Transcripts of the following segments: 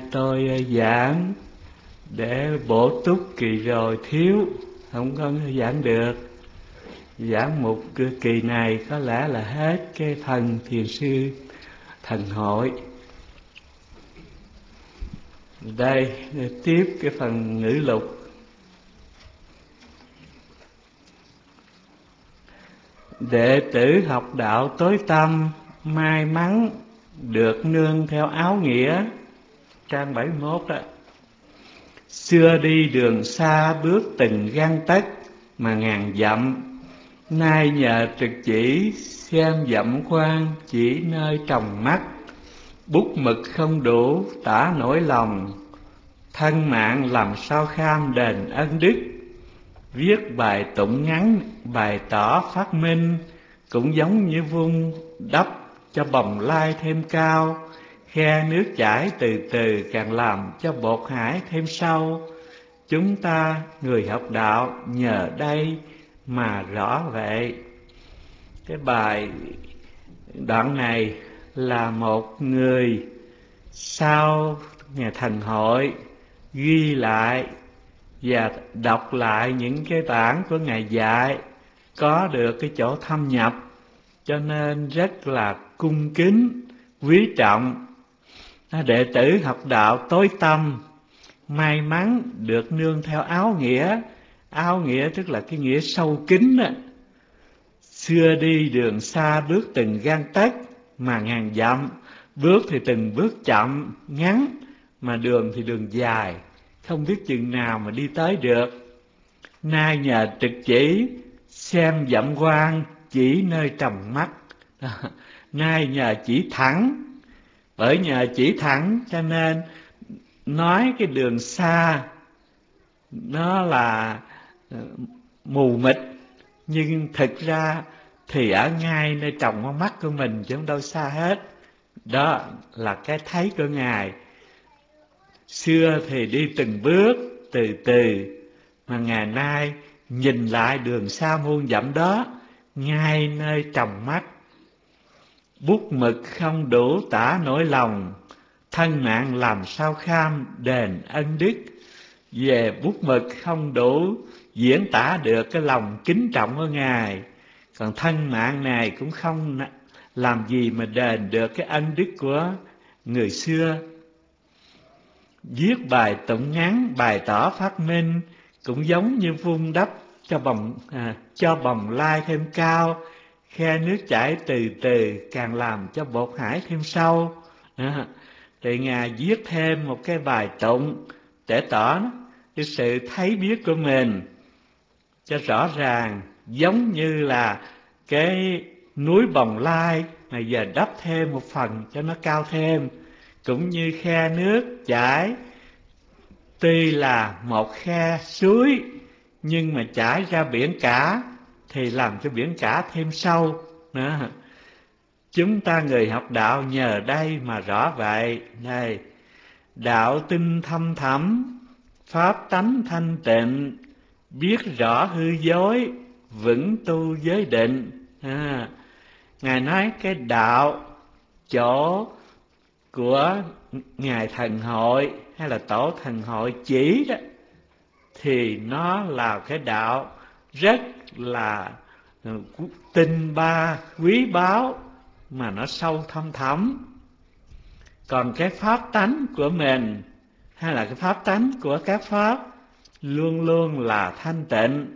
tôi giảng để bổ túc kỳ rồi thiếu, không có giảng được. Giảng một kỳ này có lẽ là hết cái phần thiền sư thần hội. Đây tiếp cái phần ngữ lục. Đệ tử học đạo tối tâm, may mắn được nương theo áo nghĩa. Trang 71 đó. Xưa đi đường xa bước từng gang tấc mà ngàn dặm, nay nhờ trực chỉ xem dặm quan chỉ nơi tròng mắt. Bút mực không đủ tả nỗi lòng, thân mạng làm sao kham đền ân đức. Viết bài tụng ngắn bày tỏ phát minh, cũng giống như vung đắp cho bồng lai thêm cao. Khe nước chảy từ từ càng làm cho bột hải thêm sâu. Chúng ta người học đạo nhờ đây mà rõ vậy. Cái bài đoạn này là một người sau ngày thần hội ghi lại và đọc lại những cái bản của Ngài dạy, có được cái chỗ thâm nhập, cho nên rất là cung kính, quý trọng. Đệ tử học đạo tối tâm, may mắn được nương theo áo nghĩa. Áo nghĩa tức là cái nghĩa sâu kín đó. Xưa đi đường xa bước từng gang tấc mà ngàn dặm. Bước thì từng bước chậm, ngắn, mà đường thì đường dài, không biết chừng nào mà đi tới được. Nay nhờ trực chỉ xem dặm quan chỉ nơi tròng mắt. Nay nhờ chỉ thẳng, bởi nhờ chỉ thẳng cho nên nói cái đường xa nó là mù mịt, nhưng thực ra thì ở ngay nơi tròng con mắt của mình chứ không đâu xa hết. Đó là cái thấy của Ngài. Xưa thì đi từng bước từ từ, mà ngày nay nhìn lại đường xa muôn dặm đó, ngay nơi tròng mắt. Bút mực không đủ tả nỗi lòng, thân mạng làm sao kham đền ân đức. Về bút mực không đủ diễn tả được cái lòng kính trọng của Ngài, còn thân mạng này cũng không làm gì mà đền được cái ân đức của người xưa. Viết bài tụng ngắn bày tỏ phát minh, cũng giống như vun đắp cho bồng lai thêm cao. Khe nước chảy từ từ càng làm cho bột hải thêm sâu. Thì Ngài viết thêm một cái bài tụng để tỏ cái sự thấy biết của mình cho rõ ràng, giống như là cái núi Bồng Lai mà giờ đắp thêm một phần cho nó cao thêm. Cũng như khe nước chảy, tuy là một khe suối nhưng mà chảy ra biển cả thì làm cho biển cả thêm sâu nữa. Chúng ta người học đạo nhờ đây mà rõ vậy. Này, đạo tinh thâm thẳm, pháp tánh thanh tịnh, biết rõ hư dối, vững tu giới định. Ngài nói cái đạo chỗ của Ngài Thần Hội hay là Tổ Thần Hội chỉ đó, thì nó là cái đạo rất là tinh ba, quý báu, mà nó sâu thâm thẳm. Còn cái pháp tánh của mình hay là cái pháp tánh của các pháp luôn luôn là thanh tịnh.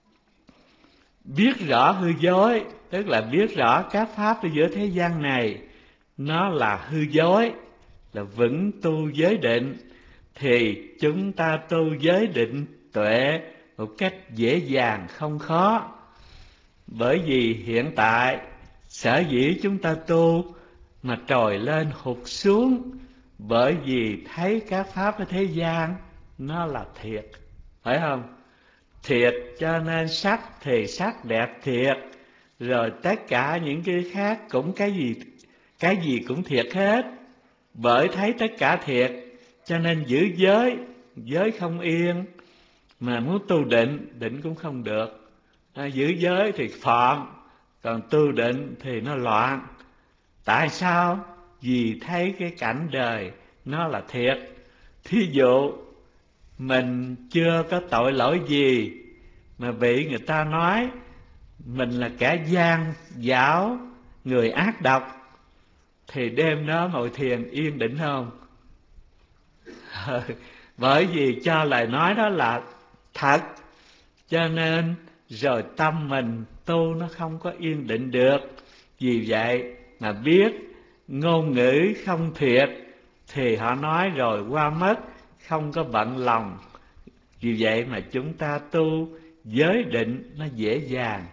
Biết rõ hư dối, tức là biết rõ các pháp ở giữa thế gian này nó là hư dối, là vững tu giới định, thì chúng ta tu giới định tuệ một cách dễ dàng không khó. Bởi vì hiện tại sở dĩ chúng ta tu mà trồi lên hụt xuống, bởi vì thấy các pháp ở thế gian nó là thiệt, phải không? Thiệt cho nên sắc thì sắc đẹp thiệt, rồi tất cả những cái khác cũng cái gì cũng thiệt hết. Bởi thấy tất cả thiệt cho nên giữ giới không yên, mà muốn tu định cũng không được. Giữ giới thì phọn, còn tu định thì nó loạn. Tại sao? Vì thấy cái cảnh đời nó là thiệt, Thí dụ mình chưa có tội lỗi gì mà bị người ta nói mình là kẻ gian dảo, người ác độc, thì đêm đó ngồi thiền yên định không? Bởi vì cho lời nói đó là thật, cho nên rồi tâm mình tu nó không có yên định được. Vì vậy mà biết ngôn ngữ không thiệt thì họ nói rồi qua mất, không có bận lòng. Vì vậy mà chúng ta tu giới định nó dễ dàng.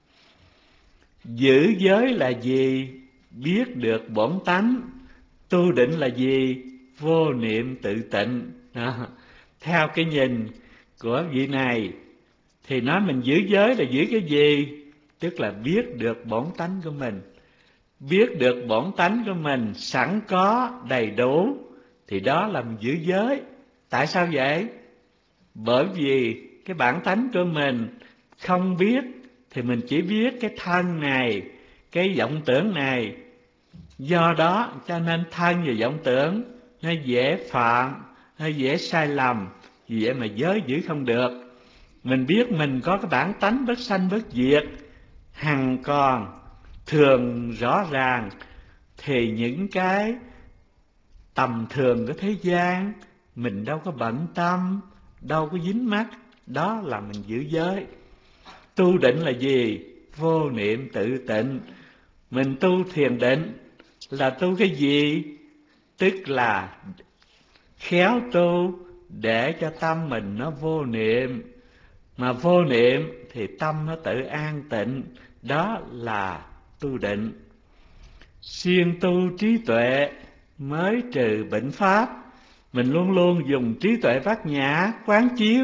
Giữ giới là gì? Biết được bổn tánh. Tu định là gì? Vô niệm tự tịnh. Theo cái nhìn của vị này thì nói mình giữ giới là giữ cái gì? Tức là biết được bổn tánh của mình. Biết được bổn tánh của mình sẵn có đầy đủ thì đó là mình giữ giới. Tại sao vậy? Bởi vì cái bản tánh của mình không biết thì mình chỉ biết cái thân này, cái vọng tưởng này. Do đó cho nên thân và vọng tưởng nó dễ phạm, nó dễ sai lầm. Vì vậy mà giới giữ không được. Mình biết mình có cái bản tánh bất sanh bất diệt, hằng còn, thường rõ ràng, thì những cái tầm thường của thế gian mình đâu có bận tâm, đâu có dính mắc. Đó là mình giữ giới. Tu định là gì? Vô niệm tự tịnh. Mình tu thiền định là tu cái gì? Tức là khéo tu để cho tâm mình nó vô niệm. Mà vô niệm thì tâm nó tự an tịnh. Đó là tu định. Siêng tu trí tuệ mới trừ bệnh pháp. Mình luôn luôn dùng trí tuệ bát nhã quán chiếu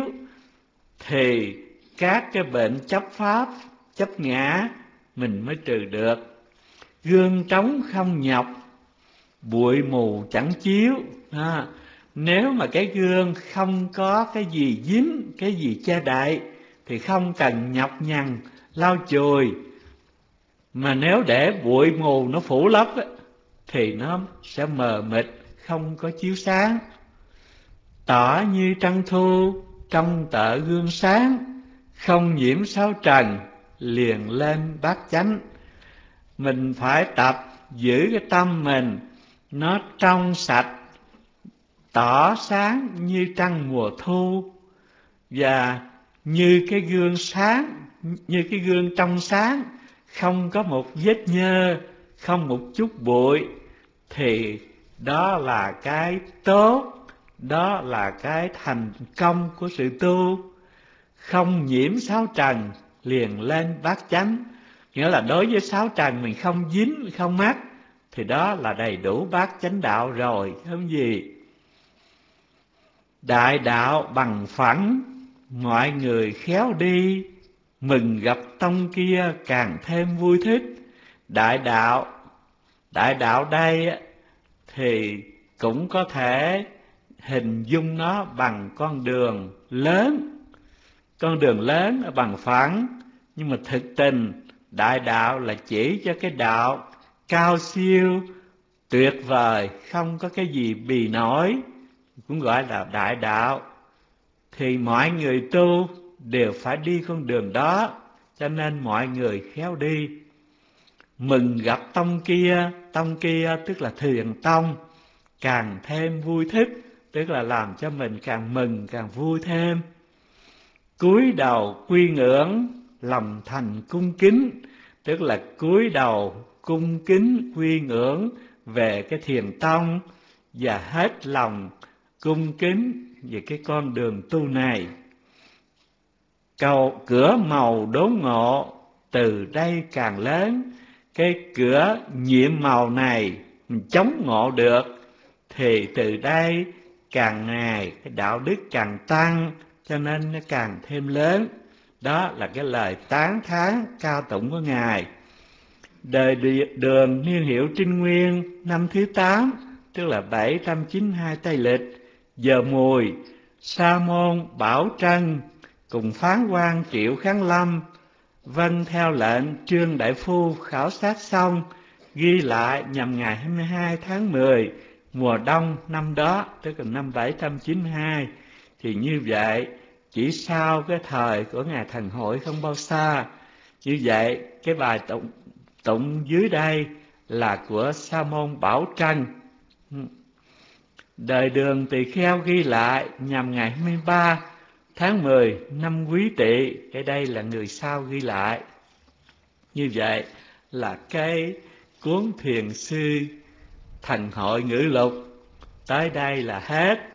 thì các cái bệnh chấp pháp, chấp ngã mình mới trừ được. Gương trống không nhọc, bụi mù chẳng chiếu. Nếu mà cái gương không có cái gì dính, cái gì che đậy thì không cần nhọc nhằn lau chùi. Mà nếu để bụi mù nó phủ lấp thì nó sẽ mờ mịt, không có chiếu sáng. Tỏ như trăng thu trong tợ gương sáng, không nhiễm sáu trần liền lên bát chánh. Mình phải tập giữ cái tâm mình nó trong sạch, tỏ sáng như trăng mùa thu, và như cái gương sáng, như cái gương trong sáng, không có một vết nhơ, không một chút bụi, thì đó là cái tốt, đó là cái thành công của sự tu. Không nhiễm sáu trần liền lên bát chánh, nghĩa là đối với sáu trần mình không dính, không mắc, thì đó là đầy đủ bát chánh đạo rồi, không gì. Đại đạo bằng phẳng, mọi người khéo đi, mừng gặp tông kia càng thêm vui thích. Đại đạo đây thì cũng có thể hình dung nó bằng con đường lớn. Con đường lớn ở bằng phẳng, nhưng mà thực tình đại đạo là chỉ cho cái đạo cao siêu, tuyệt vời, không có cái gì bì nổi, cũng gọi là đại đạo. Thì mọi người tu đều phải đi con đường đó, cho nên mọi người khéo đi. Mừng gặp tông kia tức là thiền tông, càng thêm vui thích, tức là làm cho mình càng mừng, càng vui thêm. Cúi đầu quy ngưỡng, lòng thành cung kính, tức là cúi đầu cung kính quy ngưỡng về cái thiền tông và hết lòng cung kính về cái con đường tu này. Cầu cửa màu đốn ngộ từ đây càng lớn. Cái cửa nhiệm màu này mình chống ngộ được thì từ đây càng ngày cái đạo đức càng tăng, cho nên nó càng thêm lớn. Đó là cái lời tán thán cao tụng của Ngài. Đời Đường niên hiệu Trinh Nguyên năm thứ 8, tức là 792 Tây Lịch, giờ Mùi, Sa môn Bảo Trân cùng phán quan Triệu Kháng Lâm vâng theo lệnh Trương Đại Phu khảo sát xong, ghi lại nhằm ngày 22 tháng 10 mùa đông năm đó, tức là năm 792. Thì như vậy, chỉ sau cái thời của Ngài Thần Hội không bao xa. Như vậy, cái bài tụng dưới đây là của Sa môn Bảo Trân. Đời Đường Tỳ Kheo ghi lại nhằm ngày 23 tháng 10 năm Quý Tỵ. Cái đây là người sau ghi lại. Như vậy là cái cuốn Thiền Sư Thần Hội Ngữ Lục tới đây là hết.